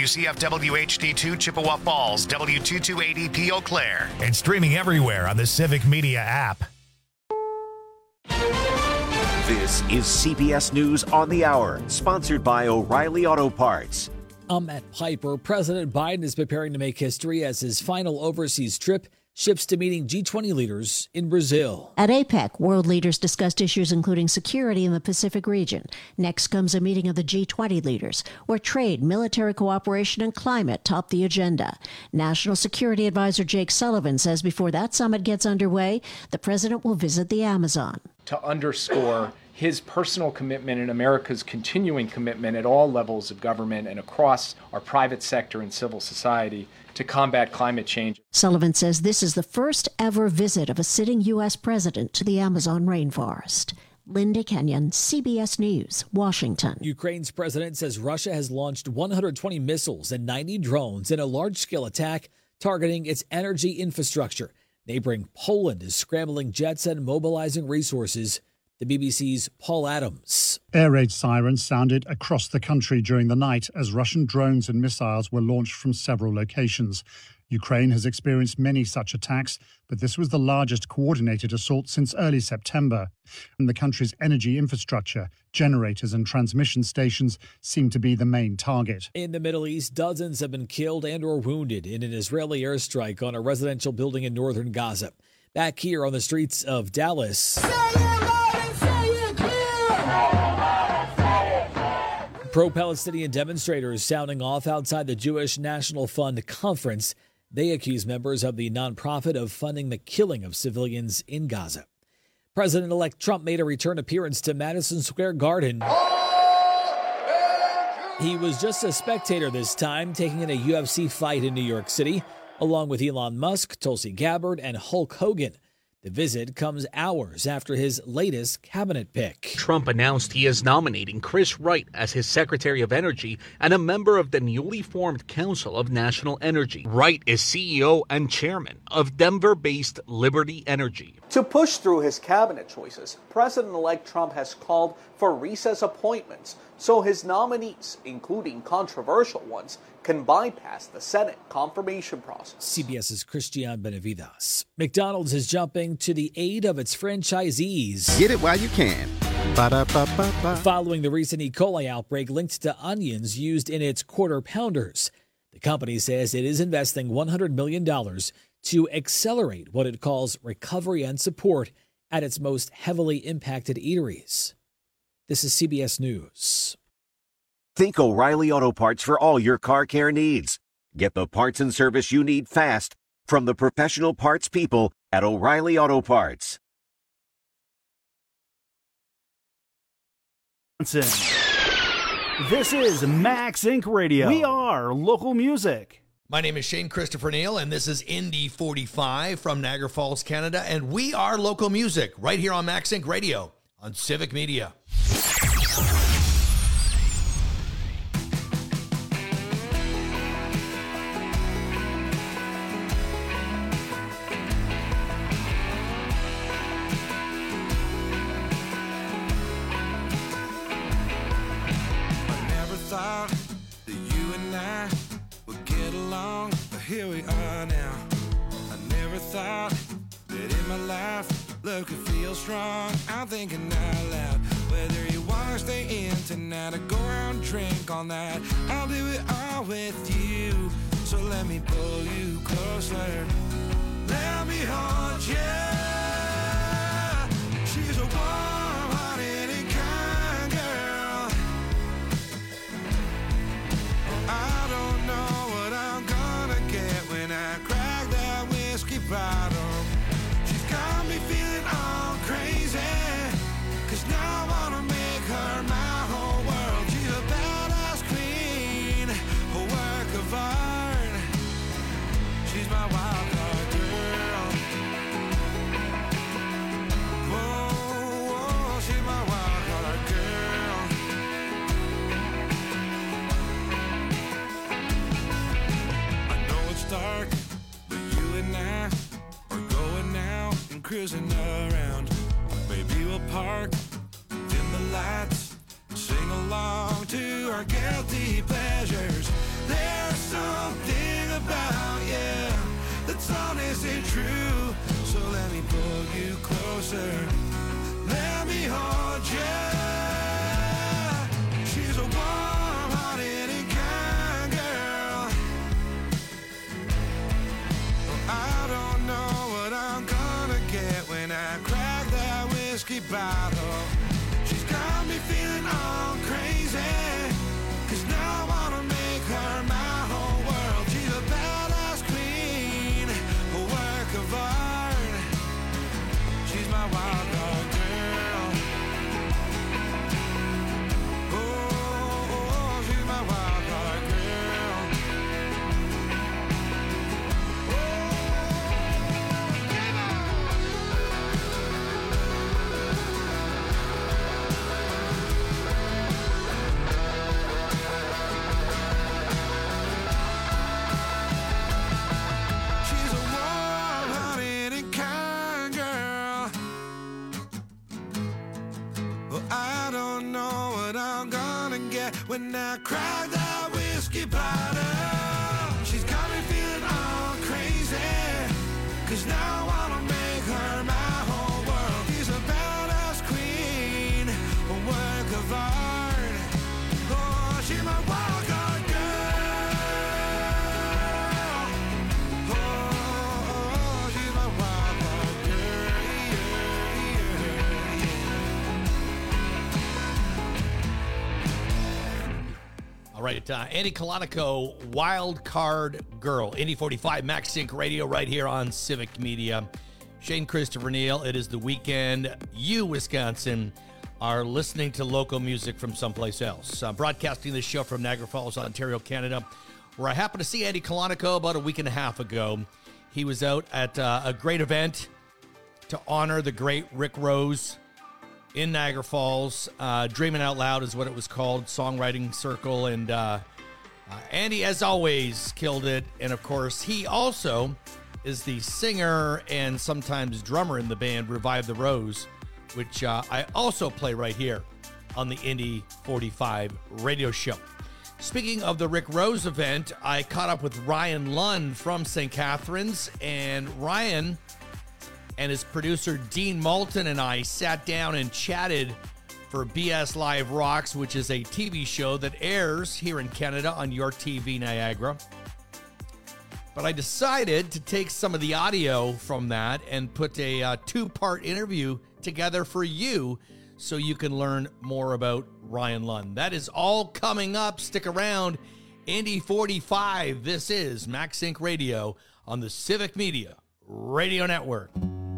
WCFW HD2 Chippewa Falls, W228EP Eau Claire. And streaming everywhere on the Civic Media app. This is CBS News on the Hour, sponsored by O'Reilly Auto Parts. I'm Matt Piper. President Biden is preparing to make history as his final overseas trip shifts to meeting G20 leaders in Brazil. At APEC, world leaders discussed issues including security in the Pacific region. Next comes a meeting of the G20 leaders, where trade, military cooperation, and climate top the agenda. National Security Advisor Jake Sullivan says before that summit gets underway, the president will visit the Amazon. To underscore his personal commitment and America's continuing commitment at all levels of government and across our private sector and civil society to combat climate change. Sullivan says this is the first ever visit of a sitting U.S. president to the Amazon rainforest. Linda Kenyon, CBS News, Washington. Ukraine's president says Russia has launched 120 missiles and 90 drones in a large-scale attack targeting its energy infrastructure. Neighboring Poland is scrambling jets and mobilizing resources. The BBC's Paul Adams. Air raid sirens sounded across the country during the night as Russian drones and missiles were launched from several locations. Ukraine has experienced many such attacks, but this was the largest coordinated assault since early September. And the country's energy infrastructure, generators and transmission stations seem to be the main target. In the Middle East, dozens have been killed and or wounded in an Israeli airstrike on a residential building in northern Gaza. Back here on the streets of Dallas. Pro-Palestinian demonstrators sounding off outside the Jewish National Fund conference. They accuse members of the nonprofit of funding the killing of civilians in Gaza. President-elect Trump made a return appearance to Madison Square Garden. He was just a spectator this time, taking in a UFC fight in New York City, along with Elon Musk, Tulsi Gabbard, and Hulk Hogan. The visit comes hours after his latest cabinet pick. Trump announced he is nominating Chris Wright as his Secretary of Energy and a member of the newly formed Council of National Energy. Wright is CEO and chairman of Denver-based Liberty Energy. To push through his cabinet choices, President-elect Trump has called for recess appointments so his nominees, including controversial ones, can bypass the Senate confirmation process. CBS's Christian Benavides. McDonald's is jumping to the aid of its franchisees. Get it while you can. Ba-da-ba-ba-ba. Following the recent E. coli outbreak linked to onions used in its quarter pounders, the company says it is investing $100 million to accelerate what it calls recovery and support at its most heavily impacted eateries. This is CBS News. Think O'Reilly Auto Parts for all your car care needs. Get the parts and service you need fast from the professional parts people at O'Reilly Auto Parts. This is Max Inc. Radio. We are local music. My name is Shane Christopher Neal, and this is Indy 45 from Niagara Falls, Canada, and we are local music right here on Max Inc. Radio on Civic Media. Here we are now. I never thought that in my life love could feel strong. I'm thinking out loud. Whether you want to stay in tonight or go out and drink all night, I'll do it all with you. So let me pull you closer. Let me hold you. She's a warm-hearted and kind girl. I don't know what I'm gonna get when I crack that whiskey bottle. She's got me feeling all crazy, 'cause now I wanna make her my whole world. She's a badass queen, a work of art. She's my wild card girl. Whoa, whoa, she's my wild card girl. I know it's dark, but you and I are going out and cruising around. Maybe we'll park, dim the lights, sing along to our guilty pleasures. There is it true? So let me pull you closer. Let me hold you. She's a warm-hearted and kind girl. I don't know what I'm gonna get when I crack that whiskey bottle. She's got me feeling all crazy, 'cause now I wanna make her my whole world. She's a badass queen, a work of art. She's my wild card girl. Oh, she's my wild card girl. She's a warm-hearted and kind girl. Well, I don't know what I'm gonna get when I crack that whiskey bottle. She's got me feeling all crazy, 'cause now I wanna make her my whole world. She's a badass queen, a work of art. Oh, she's my wild card girl. Oh, she's my wild card girl. All right, Andy Colonico, Wild Card Girl, Indy 45, Max Sync Radio, right here on Civic Media. Shane Christopher Neal, it is the weekend. You, Wisconsin, are listening to local music from someplace else. Broadcasting this show from Niagara Falls, Ontario, Canada, where I happened to see Andy Colonico about a week and a half ago. He was out at a great event to honor the great Rick Rose in Niagara Falls. Dreaming Out Loud is what it was called, Songwriting Circle. And Andy, as always, killed it. And, of course, he also is the singer and sometimes drummer in the band Revive the Rose, which I also play right here on the Indy 45 radio show. Speaking of the Rick Rose event, I caught up with Ryan Lund from St. Catharines, and Ryan and his producer Dean Moulton and I sat down and chatted for BS Live Rocks, which is a TV show that airs here in Canada on Your TV Niagara. But I decided to take some of the audio from that and put a two-part interview together for you so you can learn more about Ryan Lund. That is all coming up. Stick around. Indy 45. This is Max Sync Radio on the Civic Media Radio Network.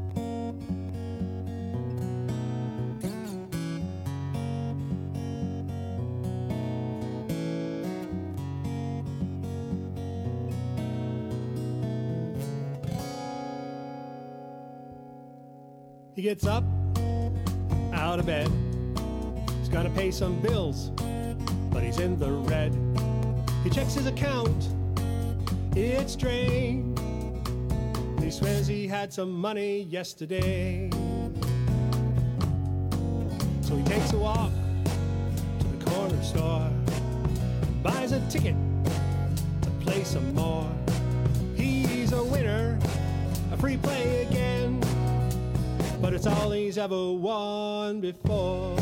He gets up, out of bed. He's got to pay some bills, but he's in the red. He checks his account, it's drained. He swears he had some money yesterday. So he takes a walk to the corner store, buys a ticket to play some more. He's a winner, a free play again, but it's all he's ever won before.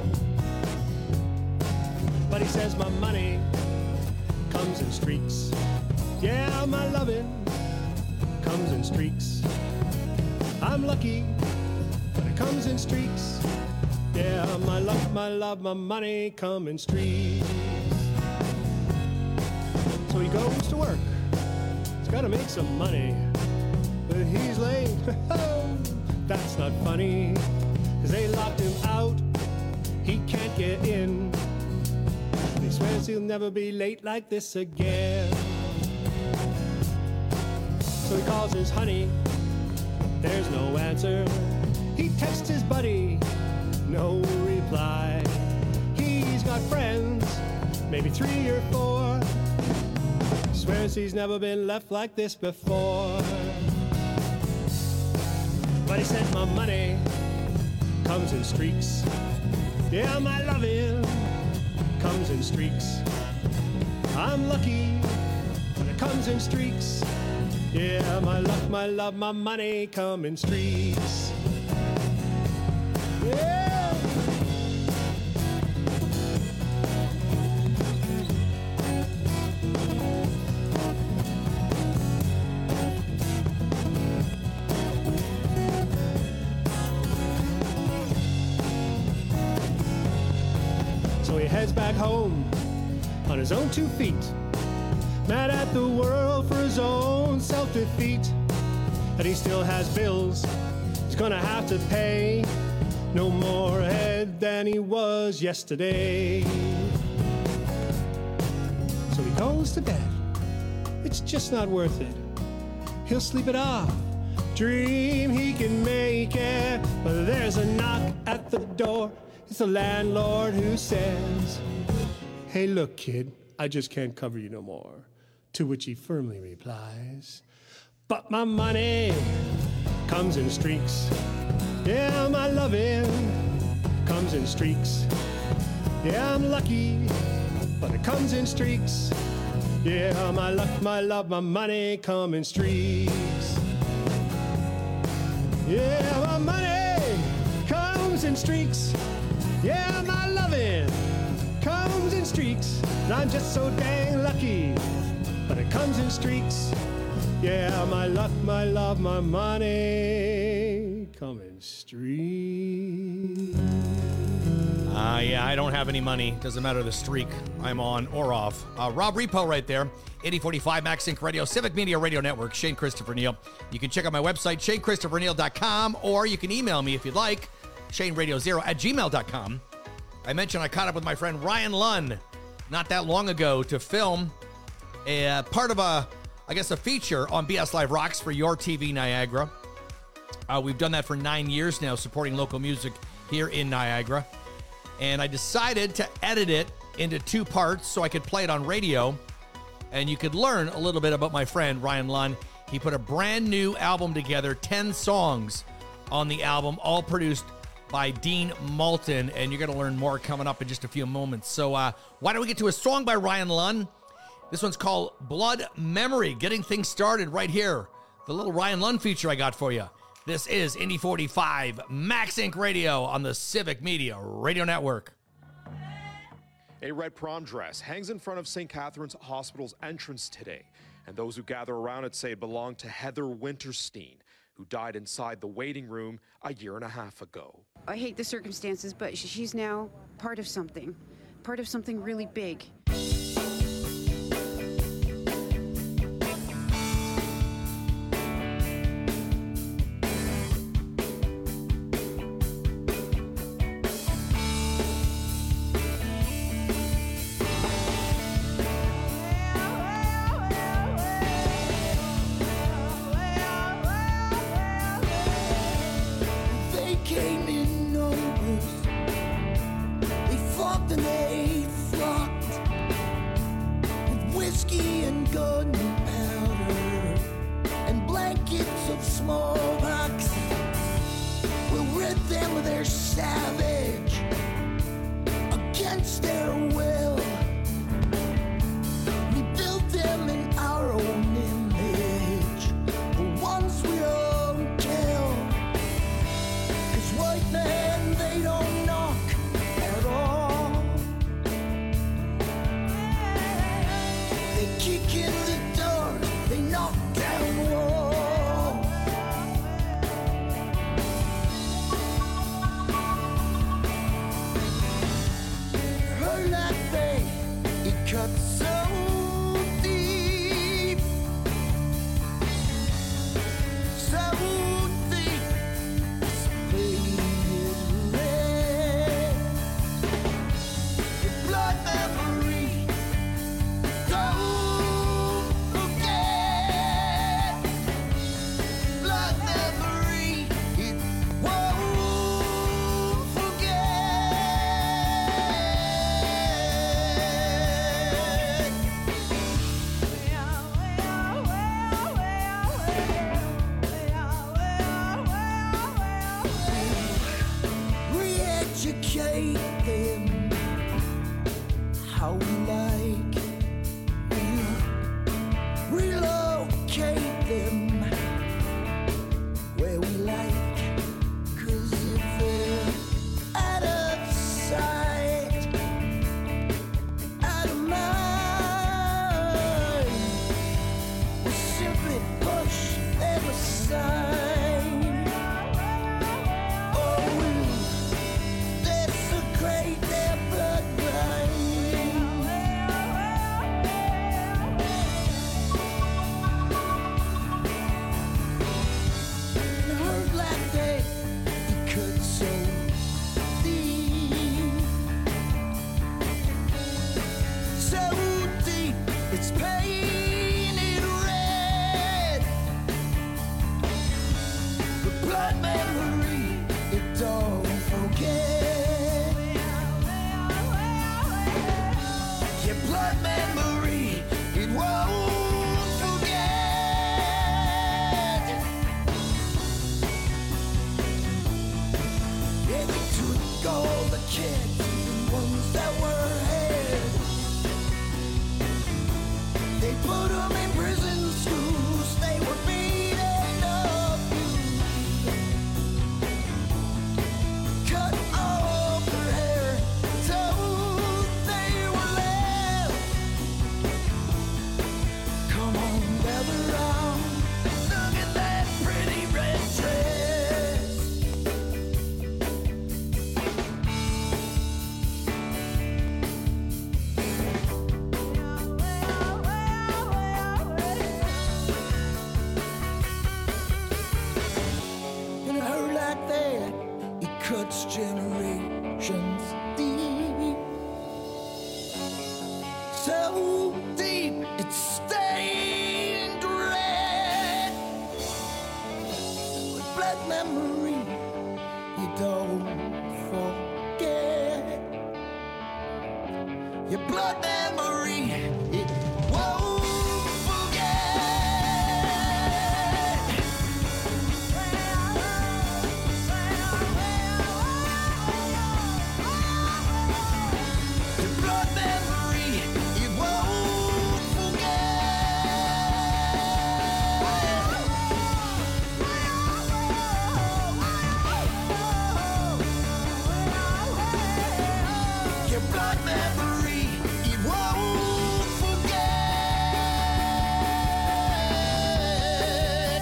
But he says my money comes in streaks. Yeah, my loving comes in streaks. I'm lucky, but it comes in streaks. Yeah, my love, my money come in streaks. So he goes to work. He's got to make some money, but he's late. That's not funny, 'cause they locked him out. He can't get in. He swears he'll never be late like this again. So he calls his honey, there's no answer. He texts his buddy, no reply. He's got friends, maybe 3 or 4. He swears he's never been left like this before. But he says my money comes in streaks. Yeah, my loving comes in streaks. I'm lucky, but it comes in streaks. Yeah, my luck, my love, my money come in streaks. Yeah. So he heads back home on his own 2 feet, mad at the world for his own self-defeat. And he still has bills he's gonna have to pay, no more ahead than he was yesterday. So he goes to bed, it's just not worth it. He'll sleep it off, dream he can make it. But there's a knock at the door, it's the landlord who says, "Hey, look, kid, I just can't cover you no more." To which he firmly replies, "But my money comes in streaks. Yeah, my loving comes in streaks. Yeah, I'm lucky, but it comes in streaks. Yeah, my luck, my love, my money come in streaks. Yeah, my money comes in streaks. Yeah, my loving comes in streaks. And I'm just so dang lucky, but it comes in streaks. Yeah, my luck, my love, my money come in streaks." Yeah, I don't have any money. Doesn't matter the streak I'm on or off. Rob Repo right there. 8045 MaxSync Radio, Civic Media Radio Network, Shane Christopher Neal. You can check out my website, ShaneChristopherNeal.com, or you can email me if you'd like, ShaneRadio0@gmail.com. I mentioned I caught up with my friend Ryan Lunn not that long ago to film a part of a feature on BS Live Rocks for Your TV Niagara. We've done that for 9 years now, supporting local music here in Niagara. And I decided to edit it into 2 parts so I could play it on radio. And you could learn a little bit about my friend Ryan Lunn. He put a brand new album together, 10 songs on the album, all produced by Dean Malton. And you're going to learn more coming up in just a few moments. So why don't we get to a song by Ryan Lunn? This one's called Blood Memory, getting things started right here. The little Ryan Lunn feature I got for you. This is Indy 45 MaxSync Radio on the Civic Media Radio Network. A red prom dress hangs in front of St. Catherine's Hospital's entrance today, and those who gather around it say it belonged to Heather Winterstein, who died inside the waiting room a year and a half ago. I hate the circumstances, but she's now part of something really big. Came in numbers, they fought and they fought. blood memory, it don't forget. Your blood memory, it won't forget. Yeah, they took all the kids, the ones that were ahead. They put them in prison schools, they were beaten up, cut off their hair, told they were left. Come on, gather round, look at that pretty red dress. And a hurt like that, it cuts generations deep. So deep, it's stained red. With blood memory, you don't forget. Your blood memory, it won't forget. Your blood memory, it won't forget. Your blood memory, it won't forget.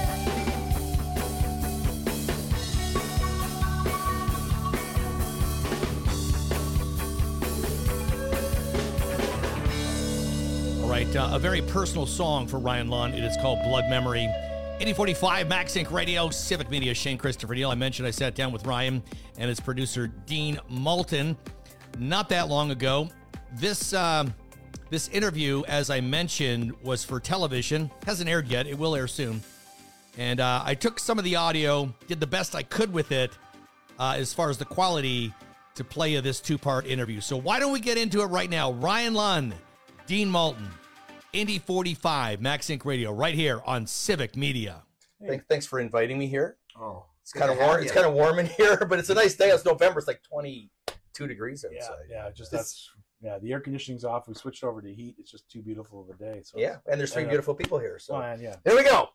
All right, a very personal song for Ryan Lund. It is called Blood Memory. 8045 Max Inc. Radio, Civic Media, Shane Christopher Neal. I mentioned I sat down with Ryan and his producer, Dean Malton, not that long ago. This interview, as I mentioned, was for television. Hasn't aired yet. It will air soon. And I took some of the audio, did the best I could with it as far as the quality to play you this two-part interview. So why don't we get into it right now? Ryan Lund, Dean Malton, Indy 45, Max Inc. Radio, right here on Civic Media. Thanks for inviting me here. Oh, it's kind of warm. It's kind of warm in here, but it's a nice day. It's November. It's like 22 degrees outside. The air conditioning's off. We switched over to heat. It's just too beautiful of a day. So yeah, and there's three beautiful people here. So yeah. There we go.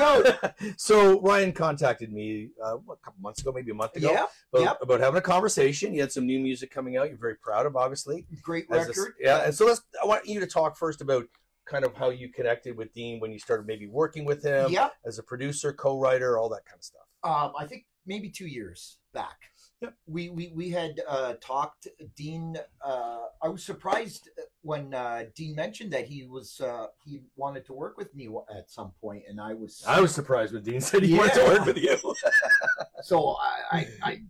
So Ryan contacted me a couple months ago, maybe a month ago, about having a conversation. You had some new music coming out. You're very proud of, obviously. Great record. And so I want you to talk first about kind of how you connected with Dean when you started maybe working with him as a producer, co-writer, all that kind of stuff. I think maybe 2 years back. Yep. We had talked. Dean, I was surprised when Dean mentioned that he wanted to work with me at some point, and I was surprised when Dean said he wanted to work with you. So I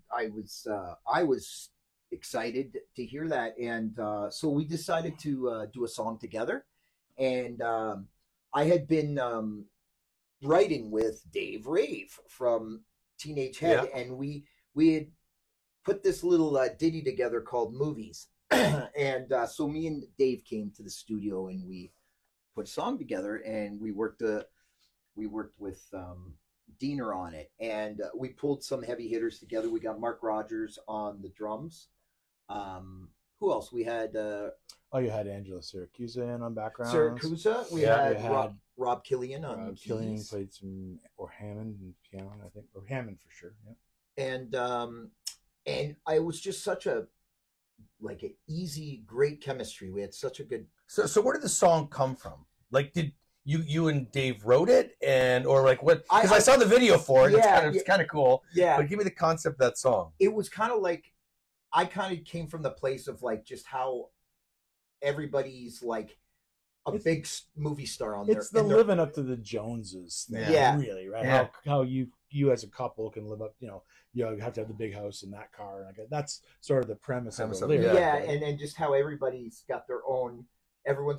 was excited to hear that, and so we decided to do a song together, and I had been writing with Dave Rave from Teenage Head, and we had put this little ditty together called Movies. And so me and Dave came to the studio and we put a song together, and we worked with Diener on it, and we pulled some heavy hitters together. We got Mark Rogers on the drums. Who else? We had you had Angela Siracusa in on background. Siracusa. We had Rob Killian on Rob Killian played some, or Hammond and piano, I think, or Hammond for sure. Yeah. And I was just such an easy, great chemistry. We had such a good. So where did the song come from? Like, did you and Dave wrote it, or like what? Because I saw the video for it. It's kind of cool. Yeah. But give me the concept of that song. It was kind of like, I kind of came from the place of like just how everybody's like a big movie star on there. It's the living up to the Joneses thing, really, right? Yeah. How you as a couple can live up, you have to have the big house and that car. Like, that's sort of the premise of the lyric. Yeah, and just how everybody's got their own, everyone's got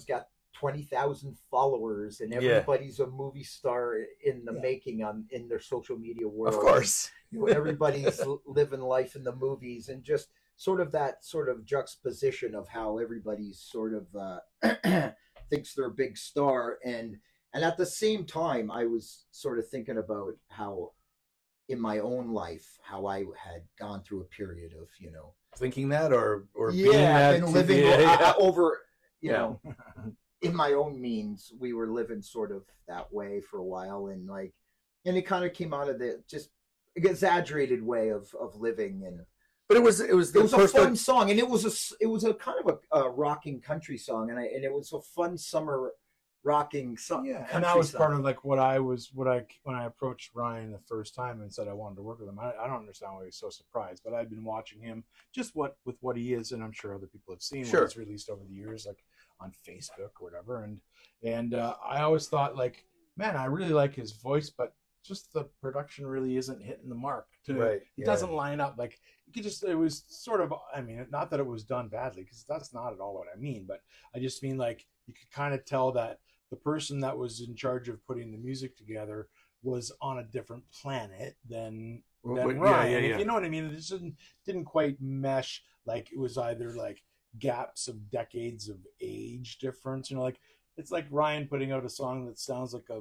20,000 followers, and everybody's a movie star in the making in their social media world. Of course. Everybody's living life in the movies, and just sort of that sort of juxtaposition of how everybody's sort of thinks they're a big star. And at the same time, I was sort of thinking about how in my own life, how I had gone through a period of, thinking that or being that, and living over, you know, in my own means, we were living sort of that way for a while, and it kind of came out of the just exaggerated way of living. And but it was a fun song, and it was a kind of a rocking country song, and it was a fun summer rocking song. Yeah, and that was part of when I approached Ryan the first time and said I wanted to work with him. I don't understand why he was so surprised, but I've been watching him just with what he is, and I'm sure other people have seen what he's released over the years, like on Facebook or whatever. And I always thought, man, I really like his voice, but just the production really isn't hitting the mark. It doesn't line up. It was sort of, I mean, not that it was done badly, because that's not at all what I mean, but I just mean you could kind of tell that the person that was in charge of putting the music together was on a different planet than Ryan. If you know what I mean, it just didn't quite mesh. It was either gaps of decades of age difference. It's like Ryan putting out a song that sounds like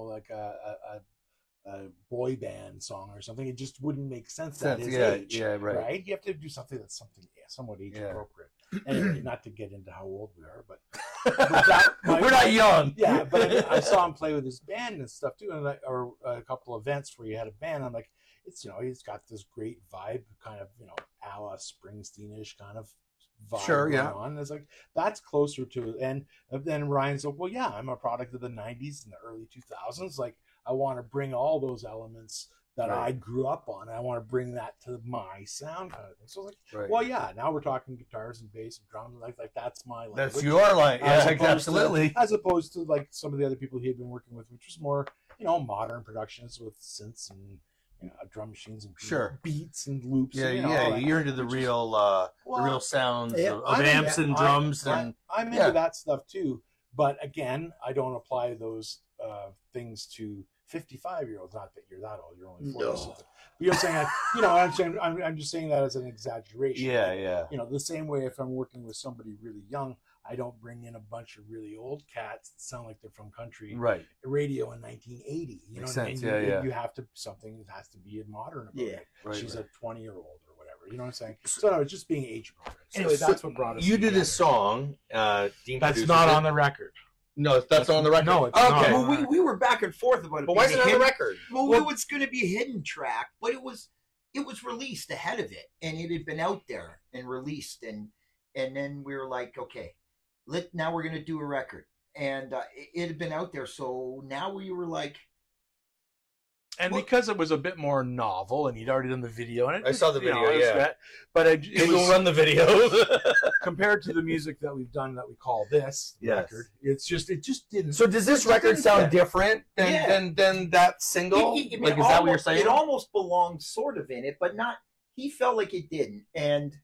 a boy band song or something. It just wouldn't make sense at his age. Right? You have to do something that's somewhat age appropriate. Anyway, not to get into how old we are, but we're not young. Yeah, but I saw him play with his band and stuff too, or a couple events where he had a band. I'm like, he's got this great vibe, kind of a la Springsteen-ish kind of vibe going on. It's that's closer to it. And then Ryan's like, well, yeah, I'm a product of the 90s and the early 2000s. I want to bring all those elements that I grew up on. I want to bring that to my sound kind of thing. So well, yeah, now we're talking guitars and bass and drums. That's my language. That's your language. Yeah, absolutely. As opposed to some of the other people he had been working with, which was more, modern productions with synths and drum machines and beats and loops. Yeah, you're into the real sounds of amps and drums. I'm into that stuff too. But again, I don't apply those things to 55-year-olds. Not that you're that old; you're only 40 something. But you're saying, I'm just saying that as an exaggeration. Yeah. The same way if I'm working with somebody really young, I don't bring in a bunch of really old cats that sound like they're from country radio in 1980. You know what I mean? You have to something that has to be modern about it. She's a 20-year-old or whatever. You know what I'm saying? So no, it's just being age appropriate. Anyway, that's what brought us. You did this song. Dean that's not on the record. No, that's not on the record. No, it's okay. not. Well, we were back and forth about it. But why is it on the record? Well, it was going to be a hidden track, but it was released ahead of it, and it had been out there and released, and then we were like, okay, now we're going to do a record, and it had been out there, so now we were like. And because it was a bit more novel, and he'd already done the video, and I saw the video, but it will run the video compared to the music that we've done that we call this record. It just didn't. So does this record sound different than that single? Is that what you're saying? It almost belonged sort of in it, but not. He felt like it didn't, and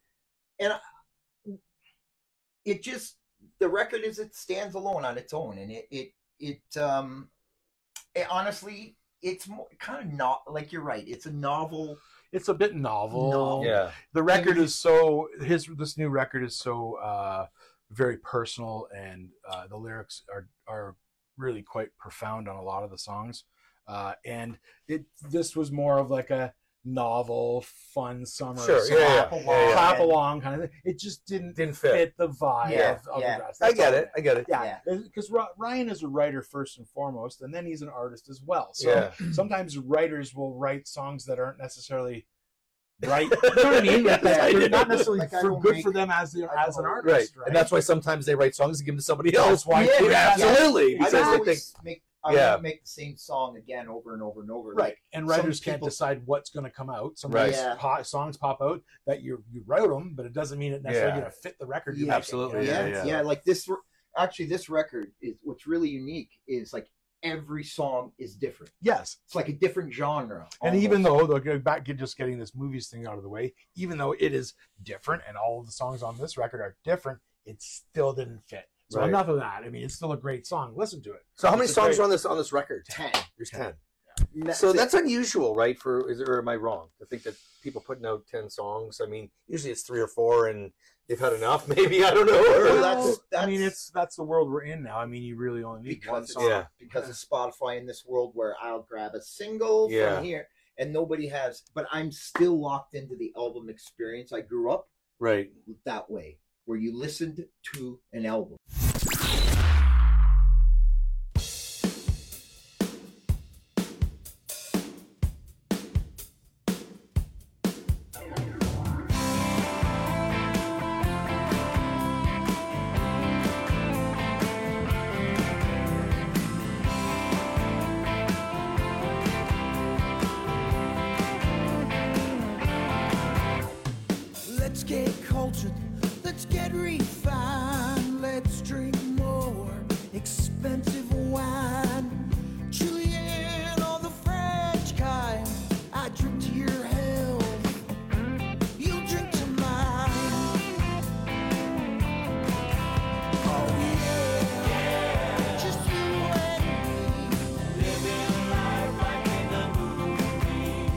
it just the record it stands alone on its own, and it honestly. It's more, kind of not like you're right. It's a novel. It's a bit novel. Yeah. The record is so this new record is so very personal, and the lyrics are really quite profound on a lot of the songs. And this was more of a novel, fun summer, clap along kind of thing. It just didn't fit the vibe of the rest. I get it. Yeah, because Ryan is a writer first and foremost, and then he's an artist as well. So sometimes writers will write songs that aren't necessarily right. You know what I mean? They're not necessarily good for them as an artist, right? And that's why sometimes they write songs and give them to somebody else. Why? Absolutely. Because they think. I want to make the same song again over and over and over. Right. And writers can't decide what's going to come out. Sometimes songs pop out that you wrote them, but it doesn't mean it necessarily going to fit the record. Absolutely. Yeah. Like this, actually, this record is what's really unique is every song is different. Yes. It's like a different genre. And even though, just getting this movies thing out of the way, even though it is different and all of the songs on this record are different, it still didn't fit. So enough of that. I mean, it's still a great song. Listen to it. So how many songs are on this record? 10. There's 10. So that's unusual, right? Or am I wrong to think that people putting out 10 songs? I mean, usually it's 3 or 4, and they've had enough. Maybe, I don't know. Well, I mean, that's the world we're in now. I mean, you really only need one song. Because of Spotify in this world where I'll grab a single from here, and nobody has. But I'm still locked into the album experience. I grew up that way, where you listened to an album. Let's get cultured, let's get refined, let's drink more expensive wine. Julian or the French kind, I drink to your health, you drink to mine. Oh yeah, just you and me, living life like in a movie.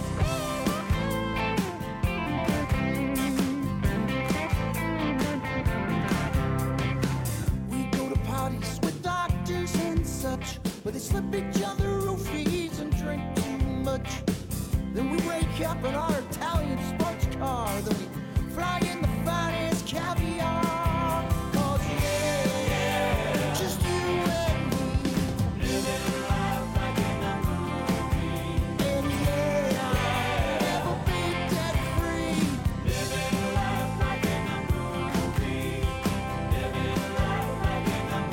Parties with doctors and such, where they slip each other roofies and drink too much. Then we wake up in our Italian sports car, then we fly in the finest caviar. 'Cause yeah, just you and me, living life like in a movie. And yeah, never be debt free, living life like in a movie. Living life like in a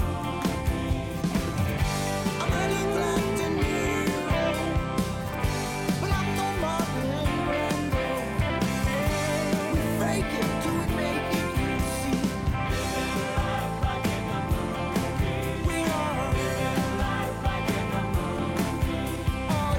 I'm an England De Niro, but I'm no Marlon Brando. We fake it till we make it, you see. Living life like in a movie. We are living life like in a movie. Oh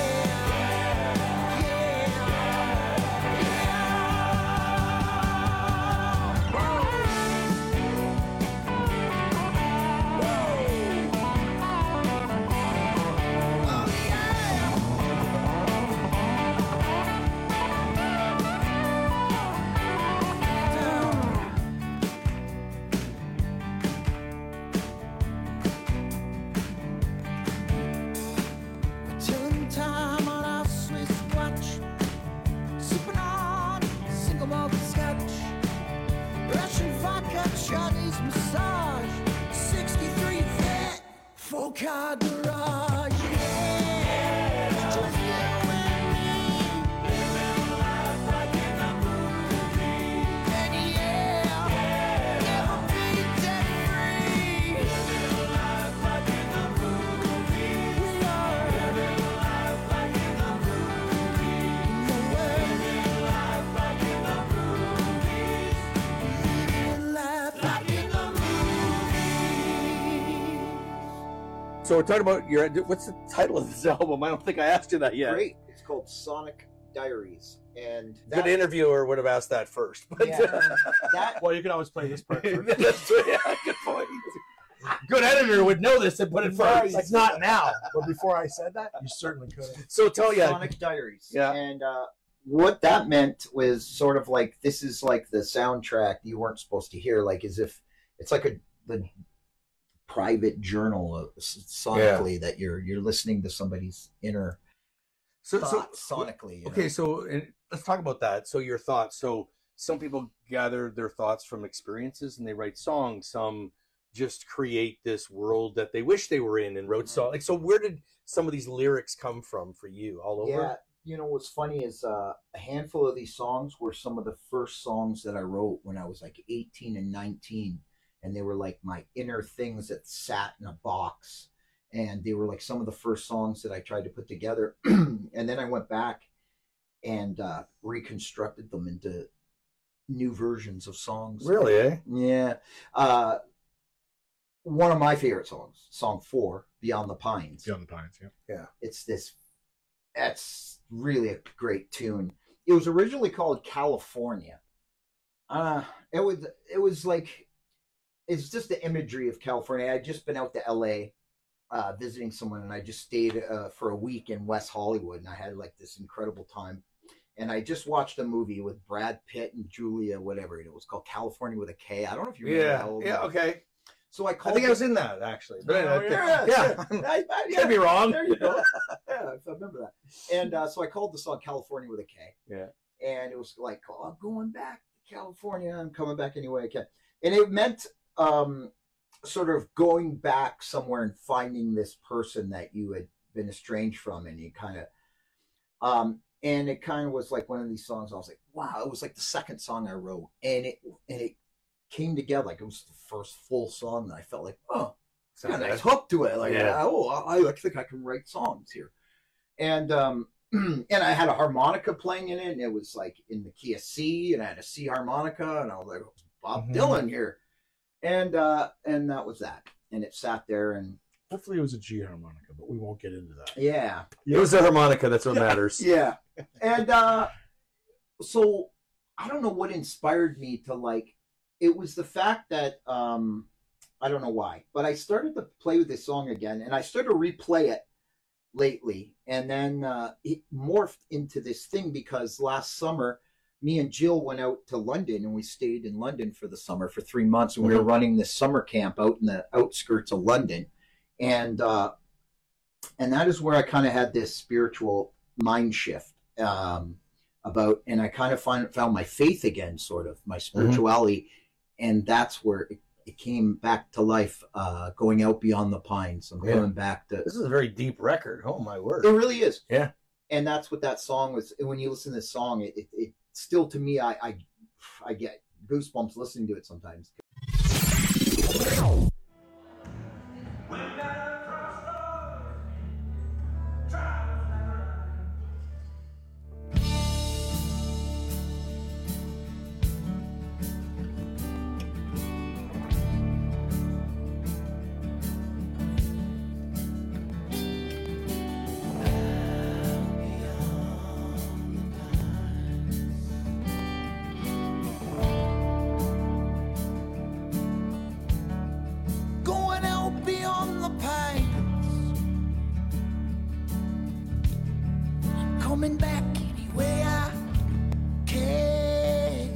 Telling time on our Swiss watch, sipping on single malt scotch, Russian vodka, Chinese massage, 63 vet, 4-car garage. Yeah, it's just you and me, living life like in a movie. And yeah, never be debt free, living life like in a movie. We are living life like in a movie. Living life like in a movie. Living life like in a movie. So we're talking about what's the title of this album? I don't think I asked you that yet. Great. It's called Sonic Diaries. And Good interviewer would have asked that first. But Well, you can always play this part first. That's right. Yeah, good point. Good editor would know this and put it first. It's not now, but before I said that, you certainly could have. So tell you, Sonic Diaries. Yeah. And what that meant was sort of like, this is like the soundtrack you weren't supposed to hear, like as if it's like the private journal sonically that you're listening to somebody's inner thoughts sonically. Okay, so let's talk about that. So your thoughts. So some people gather their thoughts from experiences and they write songs. Some just create this world that they wish they were in and wrote songs. Like, so where did some of these lyrics come from for you? All over? Yeah, you know what's funny is a handful of these songs were some of the first songs that I wrote when I was like 18 and 19. And they were like my inner things that sat in a box. And they were like some of the first songs that I tried to put together. And then I went back and reconstructed them into new versions of songs. Really, eh? Yeah. One of my favorite songs, song 4, Beyond the Pines. Beyond the Pines, yeah. Yeah. That's really a great tune. It was originally called California. It was like, it's just the imagery of California. I'd just been out to LA visiting someone, and I just stayed for a week in West Hollywood, and I had like this incredible time. And I just watched a movie with Brad Pitt and Julia, whatever it was called, California with a K. I don't know if you remember. Yeah, okay. So I think I was in that actually. But yeah. You could be wrong. There you go. Yeah, I remember that. And so I called the song California with a K. Yeah. And it was like, oh, I'm going back to California. I'm coming back any way I can. And it meant sort of going back somewhere and finding this person that you had been estranged from, and you kind of and it kind of was like one of these songs. I was like, wow, it was like the second song I wrote, and it came together like it was the first full song that I felt like, oh, it's got a nice hook to it. Like, I think I can write songs here. And and I had a harmonica playing in it, and it was like in the key of C, and I had a C harmonica, and I was like, oh, it's Bob Dylan here. And that was that. And it sat there, and hopefully it was a G harmonica, but we won't get into that. Yeah. It was a harmonica, that's what matters. Yeah. And so I don't know what inspired me to like, it was the fact that I don't know why, but I started to play with this song again, and I started to replay it lately, and then it morphed into this thing because last summer me and Jill went out to London, and we stayed in London for the summer for 3 months, and we were running this summer camp out in the outskirts of London, and that is where I kind of had this spiritual mind shift about, and I kind of found my faith again, sort of my spirituality, and that's where it came back to life, going out beyond the pines. I'm going back to... This is a very deep record. Oh, my word. It really is. Yeah. And that's what that song was. When you listen to this song, it still, to me, I get goosebumps listening to it sometimes. Coming back any way I can,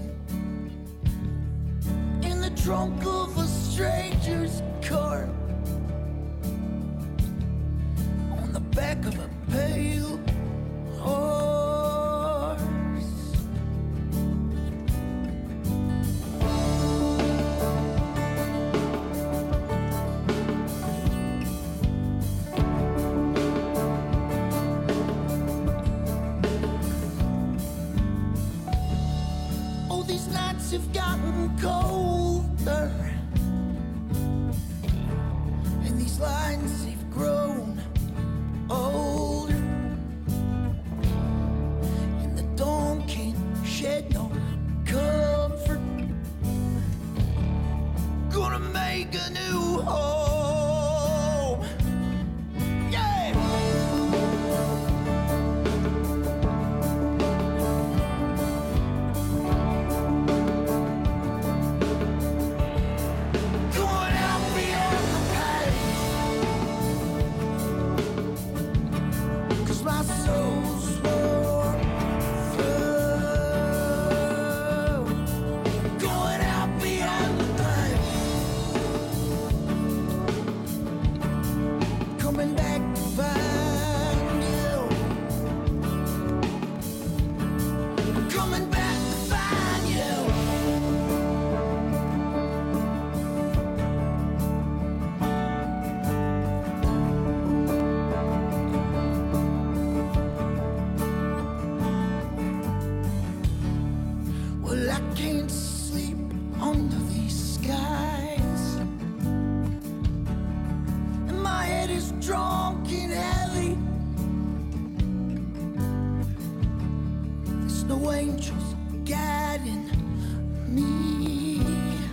in the trunk of a stranger's car, on the back of a pale horse. These nights have gotten colder, and these lines have grown older, and the dawn can't shed no comfort. Gonna make a new home, yeah. Well, I can't sleep under these skies, and my head is drunk and heavy. There's no angels guiding me,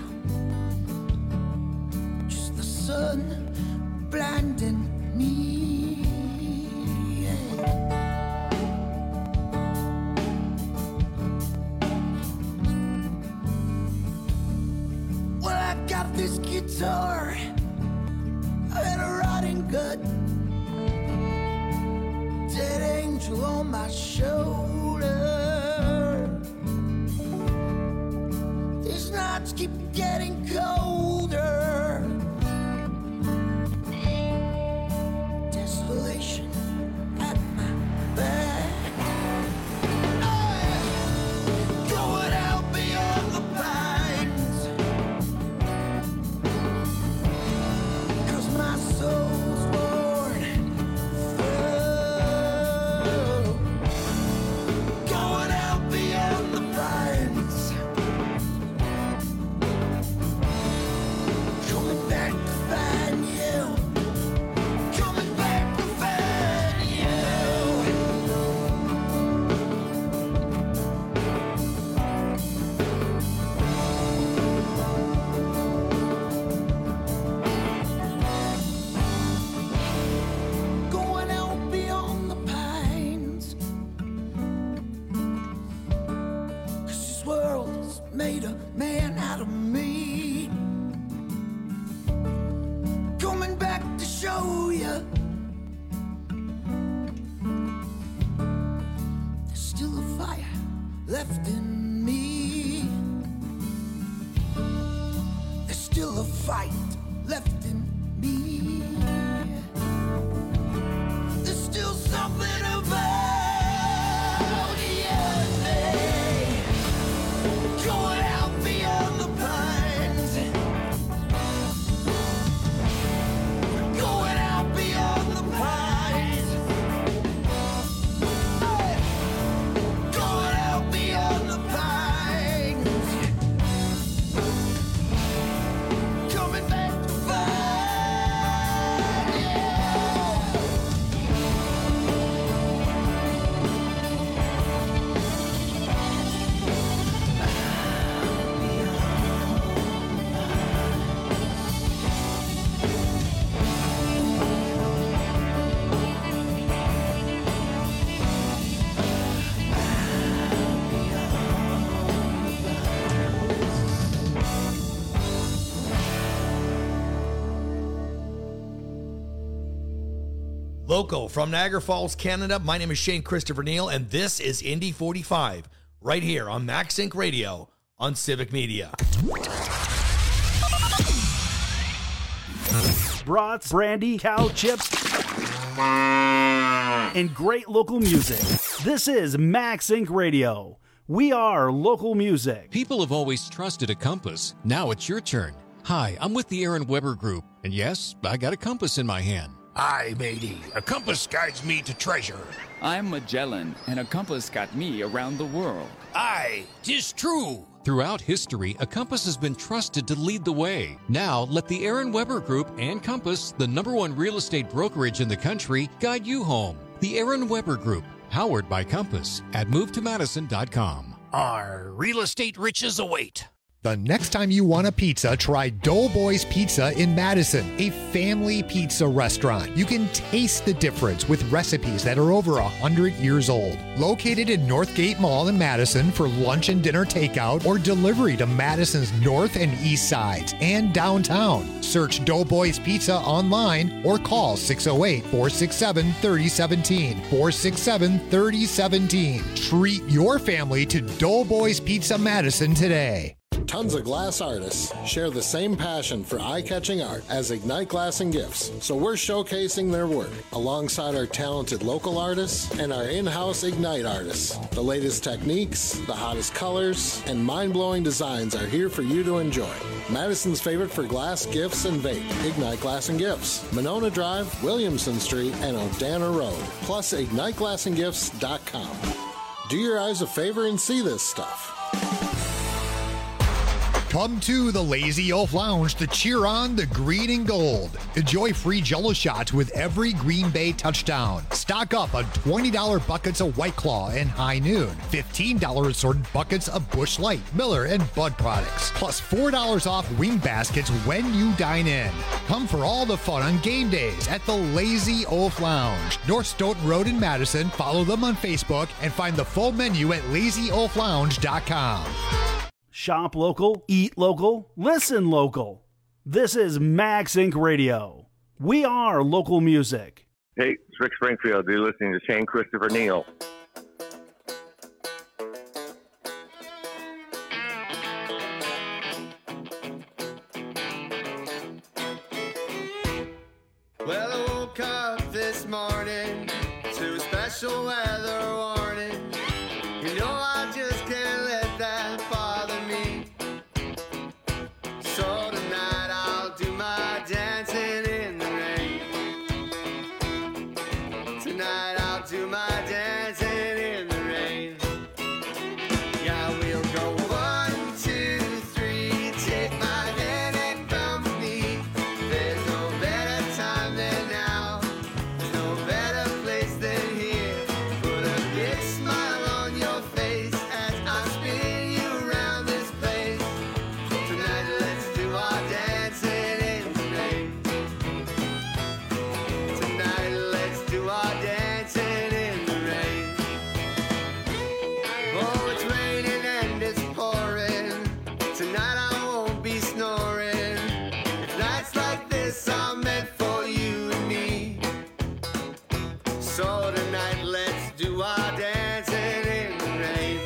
just the sun blinding me. Well, I got this key angel on my shoulder. These nights keep getting colder. Desolation at my back. Going out beyond the pines. 'Cause my soul's worn through. Going out beyond the pines. Coming back to find you. Coming back to find you. Going out beyond the pines. 'Cause this world has made a man out of me. Coming back to show you there's still a fire left in me. There's still a fight left in me. There's still something about you and me. Going out beyond the pines. Going out beyond the pines. Hey. Going out beyond the pines. Coming back to find you. Local from Niagara Falls, Canada. My name is Shane Christopher Neal, and this is Indy 45, right here on Max Inc. Radio on Civic Media. Brats, brandy, cow chips, and great local music. This is Max Inc. Radio. We are local music. People have always trusted a compass. Now it's your turn. Hi, I'm with the Aaron Weber Group, and yes, I got a compass in my hand. Aye, matey. A compass guides me to treasure. I'm Magellan, and a compass got me around the world. Aye, 'tis true. Throughout history, a compass has been trusted to lead the way. Now, let the Aaron Weber Group and Compass, the #1 real estate brokerage in the country, guide you home. The Aaron Weber Group, powered by Compass, at movetomadison.com. Our real estate riches await. The next time you want a pizza, try Doughboys Pizza in Madison, a family pizza restaurant. You can taste the difference with recipes that are over 100 years old. Located in Northgate Mall in Madison for lunch and dinner takeout or delivery to Madison's north and east sides and downtown. Search Doughboys Pizza online or call 608-467-3017. 467-3017. Treat your family to Doughboys Pizza Madison today. Tons of glass artists share the same passion for eye-catching art as Ignite Glass and Gifts, so we're showcasing their work alongside our talented local artists and our in-house Ignite artists. The latest techniques, the hottest colors, and mind-blowing designs are here for you to enjoy. Madison's favorite for glass, gifts, and vape, Ignite Glass and Gifts, Monona Drive, Williamson Street, and Odana Road, plus IgniteGlassandGifts.com. Do your eyes a favor and see this stuff. Come to the Lazy Elf Lounge to cheer on the green and gold. Enjoy free Jell-O shots with every Green Bay touchdown. Stock up on $20 buckets of White Claw and High Noon. $15 assorted buckets of Busch Light, Miller, and Bud products. Plus $4 off wing baskets when you dine in. Come for all the fun on game days at the Lazy Elf Lounge. North Stoughton Road in Madison. Follow them on Facebook and find the full menu at LazyElfLounge.com. Shop local, eat local, listen local. This is Max Inc. Radio. We are local music. Hey, it's Rick Springfield. You're listening to Shane Christopher Neal. Well, I woke up this morning to a special weather warning. You know I just can't let that bother me. So tonight I'll do my dancing in the rain. Tonight I'll do my dancing in the rain. Yeah, we'll go 1, 2, 3. Take my hand and come with me. There's no better time than now. There's no better place than here. Put a big smile on your face as I spin you around this place. Tonight let's do our dancing in the rain. Tonight let's do our dancing in the rain. Oh, it's raining and it's pouring. Tonight I won't be snoring. If nights like this are meant for you and me. So tonight let's do our dancing in the rain.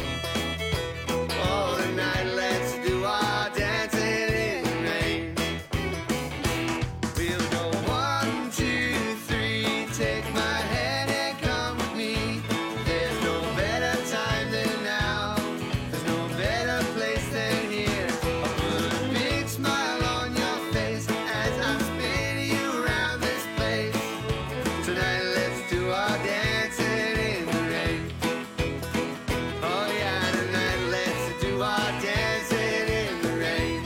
Oh, tonight let's do our dancing in the rain. We'll go 1, 2, 3. Take my hand and come with me. There's no better time than now. There's no better place than here. I'll put a big smile on your face as I spin you around this place. Tonight let's do our dancing in the rain. Oh yeah, tonight let's do our dancing in the rain.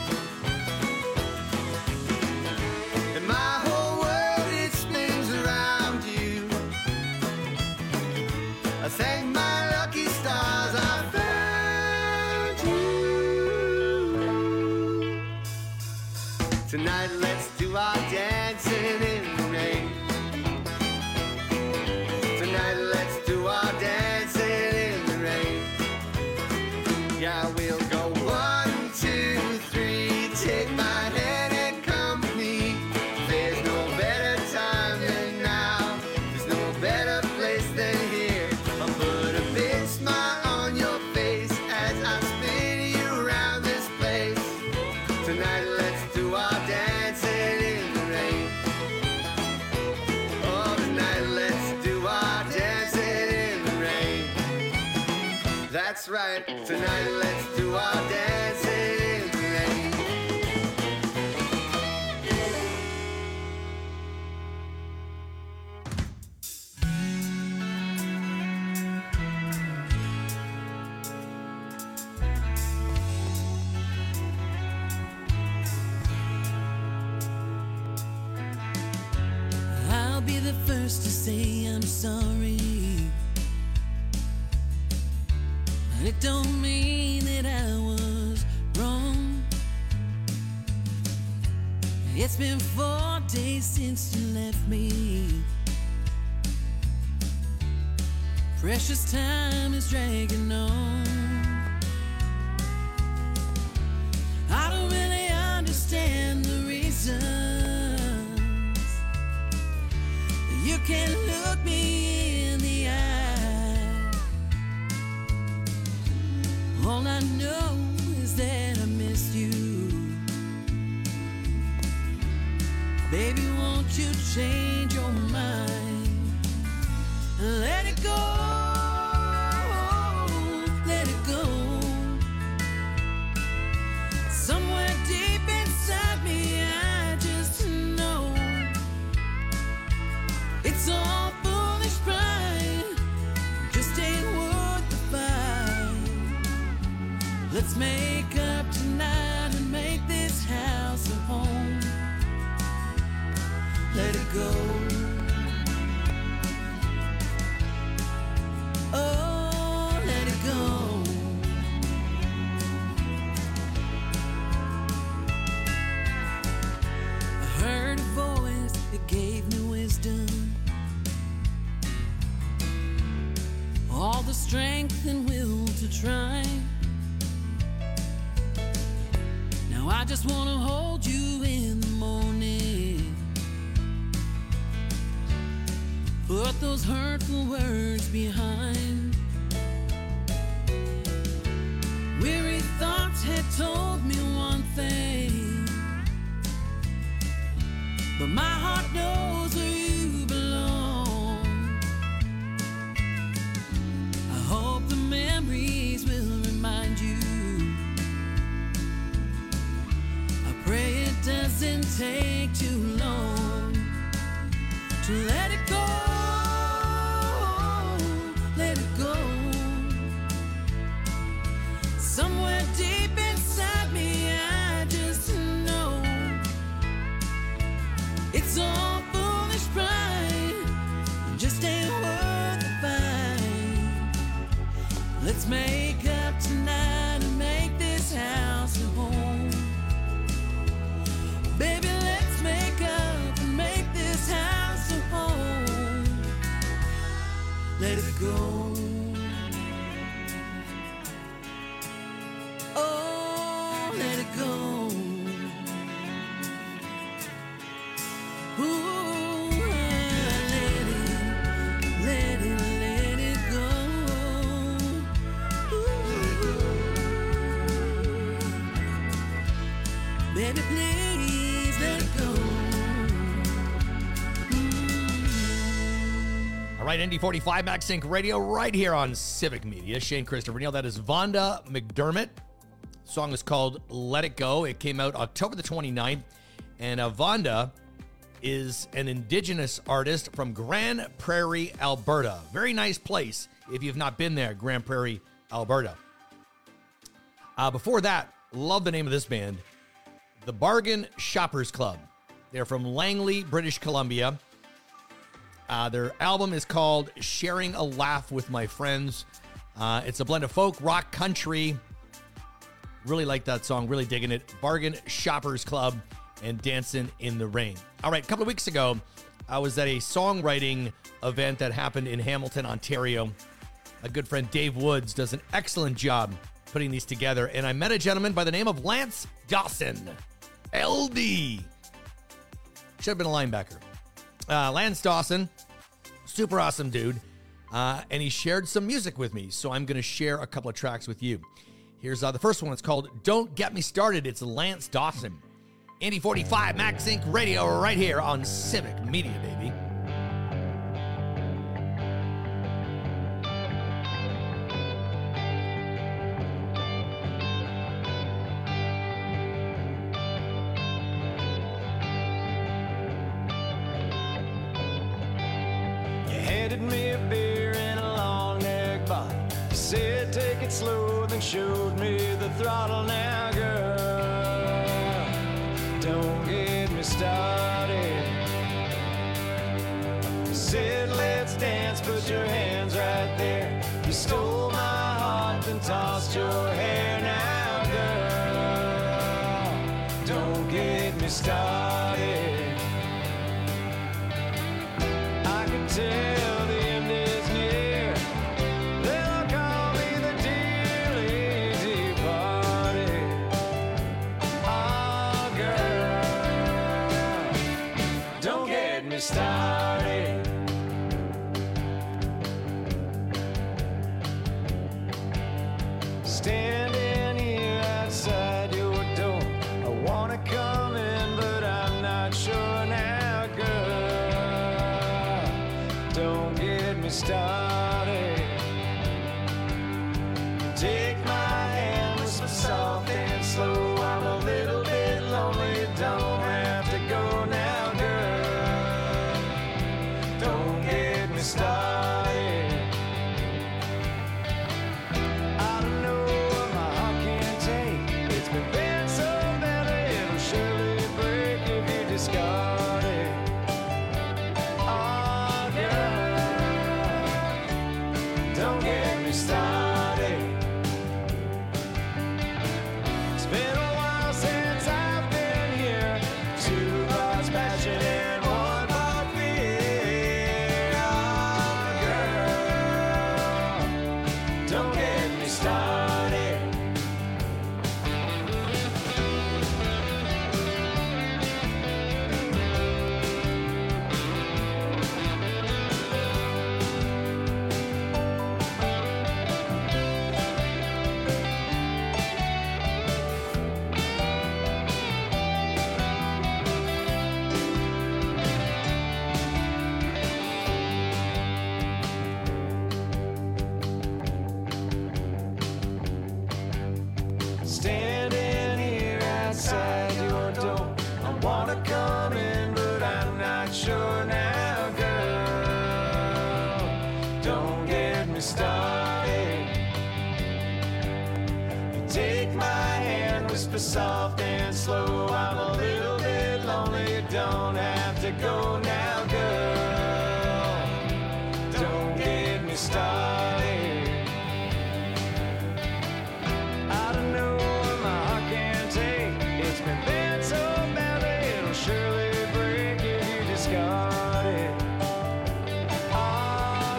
And my whole world, it spins around you. I thank my lucky stars I found you. Tonight let's do our dancing in the rain. Tonight let's do our dancing in the rain. Yeah, we'll go 1, 2, 3. Take my hand and come with me. There's no better time than now. There's no better place than here. I'll put a big smile on your face as I spin you around this place. Tonight let's do our dancing in the rain. Oh, tonight let's do our dancing in the rain. That's right. Tonight let's do our dancing in the rain. I'll be the first to say I'm sorry. It don't mean that I was wrong. It's been 4 days since you left me. Precious time is dragging on. I don't really understand the reasons. You can't look me in the eye. All I know is that I miss you. Baby, won't you change your mind? Let it go. Let it go. Somewhere deep inside me, I just know it's all foolish pride. Just ain't worth the fight. Let's make up tonight and make this house a home. Let it go. Oh, let it go. I heard a voice that gave me wisdom, all the strength and will to try. Now I just want to hold you in the morning put those hurtful words behind. Weary thoughts had told me one thing, but my heart knows where you belong. I hope the memories will remind you. I pray it doesn't take too long to let it go, let it go. Somewhere deep inside me, I just know it's all foolish pride, just ain't worth the fight. Let's make up tonight and make this house a home. Baby, let's make up and make this house a home. Let it go. Oh, let it go. Ooh, let it go. Ooh. Baby, please let it go. All right, ND45 Max Sync Radio right here on Civic Media. Shane Christopher Neal. That is Vonda McDermott. The song is called Let It Go. It came out October the 29th. And Vonda is an indigenous artist from Grand Prairie, Alberta. Very nice place if you've not been there, Grand Prairie, Alberta. Before that, love the name of this band, the Bargain Shoppers Club. They're from Langley, British Columbia. Their album is called Sharing a Laugh with My Friends. It's a blend of folk, rock, country. Really like that song. Really digging it. Bargain Shoppers Club and Dancing in the Rain. All right, a couple of weeks ago, I was at a songwriting event that happened in Hamilton, Ontario. A good friend, Dave Woods, does an excellent job putting these together. And I met a gentleman by the name of Lance Dawson. LD. Should have been a linebacker. Lance Dawson, super awesome dude. And he shared some music with me. So I'm going to share a couple of tracks with you. Here's the first one. It's called Don't Get Me Started. It's Lance Dawson. ND45 Max Inc. Radio right here on Civic Media, baby. You handed me a beer in a long neck bottle. You said take it slow, then showed me the throttle. Now, girl, don't get me started. You said let's dance, put your hands right there. You stole my heart, then tossed your hair. Now, girl, don't get me started. I can tell the end is near. They'll call me the dear lazy party. Oh, girl, don't get me started. Standing here outside your door, I wanna come in, but I'm not sure now, girl. Don't get me started. Take my hand, whisper soft and slow. I'm a little bit lonely, don't have to go now, girl. Don't get me started. I don't know what my heart can take. It's been bent so badly, it'll surely break if you discard it. Oh, girl, don't get me started. It's been a while since I've been here. 2 bars passion and 1 bar beer. Oh, Don't get me started. You take my hand, whisper soft and slow. I'm a little bit lonely. You don't have to go now, girl. Don't get me started. I don't know what my heart can take. It's been bent so badly, it'll surely break if you discard it. Oh,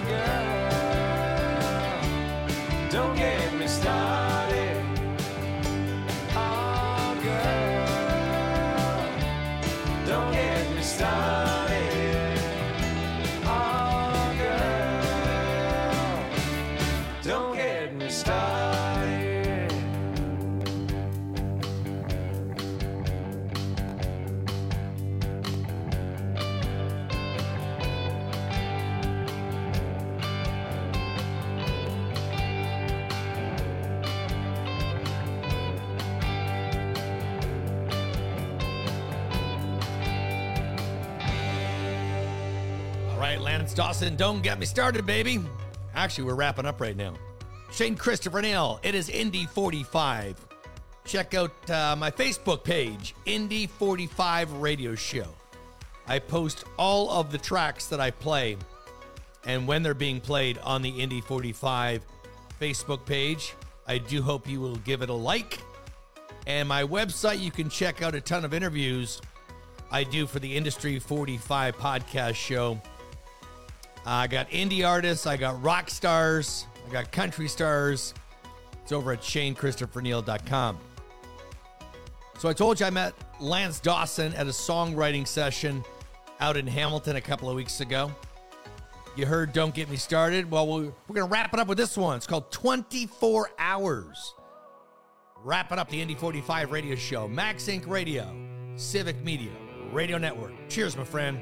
girl, don't get me started. Oh, girl, don't get me started. Oh, girl, don't get me started. All right, Lance Dawson, don't get me started, baby. Actually, we're wrapping up right now. Shane Christopher Neal, it is Indy 45. Check out my Facebook page, Indy 45 Radio Show. I post all of the tracks that I play and when they're being played on the Indy 45 Facebook page. I do hope you will give it a like. And my website, you can check out a ton of interviews I do for the Industry 45 podcast show. I got indie artists, I got rock stars, I got country stars. It's over at ShaneChristopherNeal.com. So I told you I met Lance Dawson at a songwriting session out in Hamilton a couple of weeks ago. You heard Don't Get Me Started. Well, we're going to wrap it up with this one. It's called 24 Hours. Wrapping up the Indy 45 radio show. Max Inc. Radio, Civic Media, Radio Network. Cheers, my friend.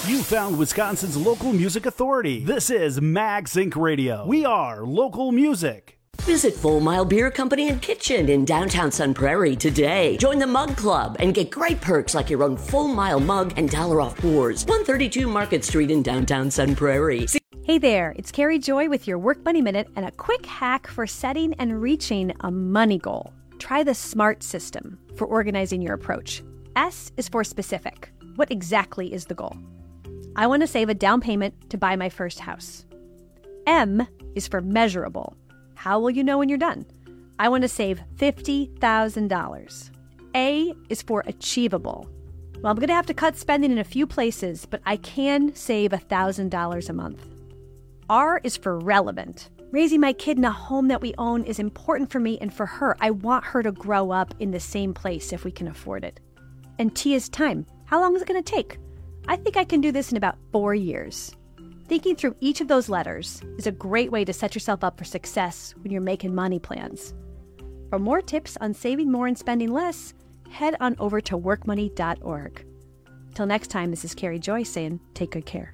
You found Wisconsin's local music authority. This is Max Inc. Radio. We are local music. Visit Full Mile Beer Company and Kitchen in downtown Sun Prairie today. Join the Mug Club and get great perks like your own Full Mile mug and $1 off pours. 132 Market Street in downtown Sun Prairie. Hey there, it's Carrie Joy with your Work Money Minute and a quick hack for setting and reaching a money goal. Try the SMART system for organizing your approach. S is for specific. What exactly is the goal? I want to save a down payment to buy my first house. M is for measurable. How will you know when you're done? I want to save $50,000. A is for achievable. Well, I'm going to have to cut spending in a few places, but I can save $1,000 a month. R is for relevant. Raising my kid in a home that we own is important for me and for her. I want her to grow up in the same place if we can afford it. And T is time. How long is it going to take? I think I can do this in about 4 years. Thinking through each of those letters is a great way to set yourself up for success when you're making money plans. For more tips on saving more and spending less, head on over to workmoney.org. Till next time, this is Carrie Joy saying, take good care.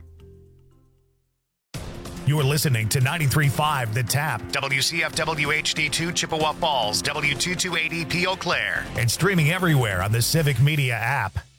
You're listening to 93.5 The Tap, WCFW HD2 Chippewa Falls, W228EP Eau Claire, and streaming everywhere on the Civic Media app.